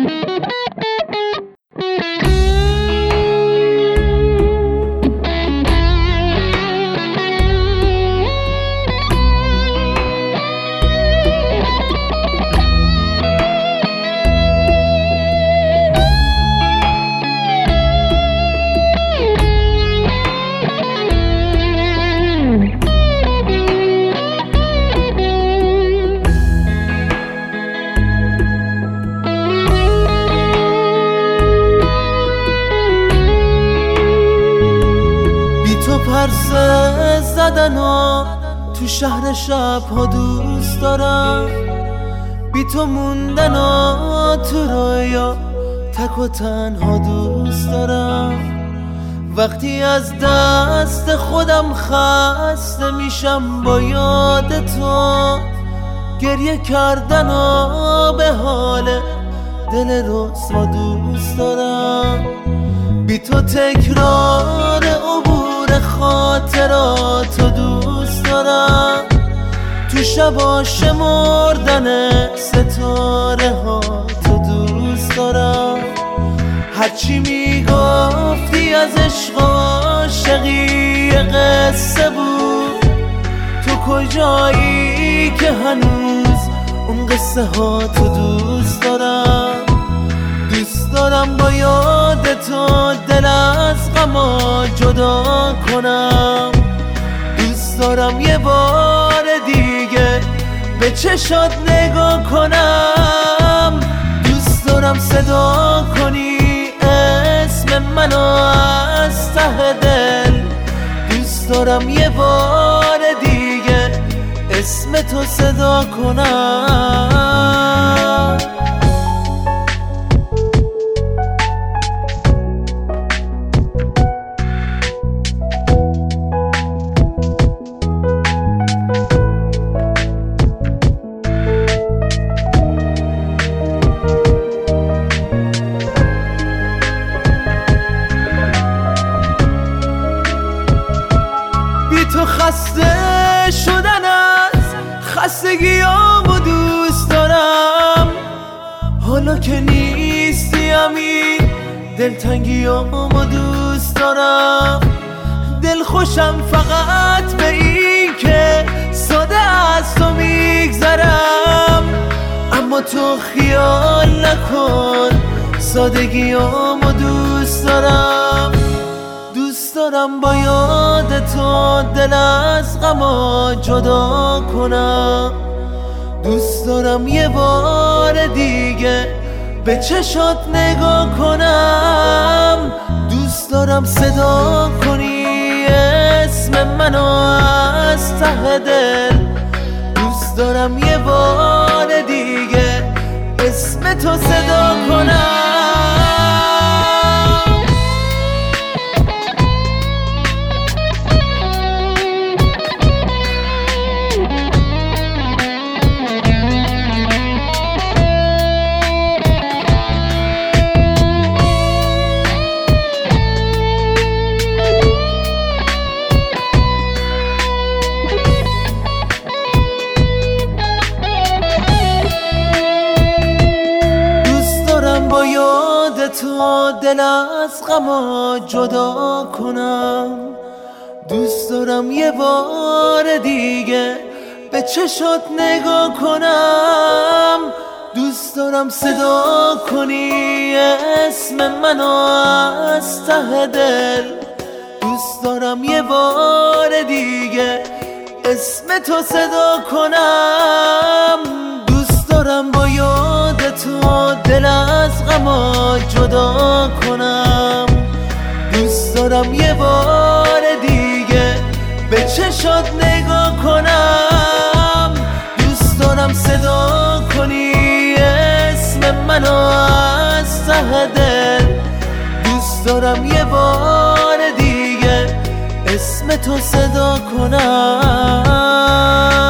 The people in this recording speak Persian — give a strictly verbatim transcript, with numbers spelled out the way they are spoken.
پرسه زدن ها تو شهر شب ها دوست دارم، بی تو موندن ها تو رویا تک و تنها دوست دارم. وقتی از دست خودم خسته میشم با یاد تو، گریه کردن ها به حال دل رسوا دوست دارم. بی تو تکرار عبور خاطراتو دوست دارم، تو شبا شمردن ستاره ها تو دوست دارم. هرچی میگفتی از عشق عاشقی قصه بود، تو کجایی که هنوز اون قصه ها تو دوست دارم. دوست دارم با یاد تو دل از غما جدا کنم، دوست دارم یه بار دیگه به چشات نگاه کنم. دوست دارم صدا کنی اسم منو از ته دل، دوست دارم یه بار دیگه اسم تو صدا کنم. تو خسته شدن از خستگیامو دوست دارم، حالا که نیستی همین دلتنگیامو دوست دارم. دل خوشم فقط به این که ساده از تو میگذرم، اما تو خیال نکن سادگیامو دوست دارم. دوست دارم با یاد تو دل از غما جدا کنم، دوست دارم یه بار دیگه به چشات نگاه کنم. دوست دارم صدا کنی اسم منو از ته دل، دوست دارم یه بار دیگه اسم تو صدا کنم. با یاد تو دل از غما جدا کنم، دوست دارم یه بار دیگه به چشات نگاه کنم. دوست دارم صدا کنی اسم منو از ته دل، دوست دارم یه بار دیگه اسم تو صدا کنم. دوست دارم با یاد تو دل از غما جدا کنم، دوست دارم یه بار دیگه به چشات نگاه کنم. دوست دارم صدا کنی اسم منو از ته دل، دوست دارم یه بار دیگه اسم تو صدا کنم.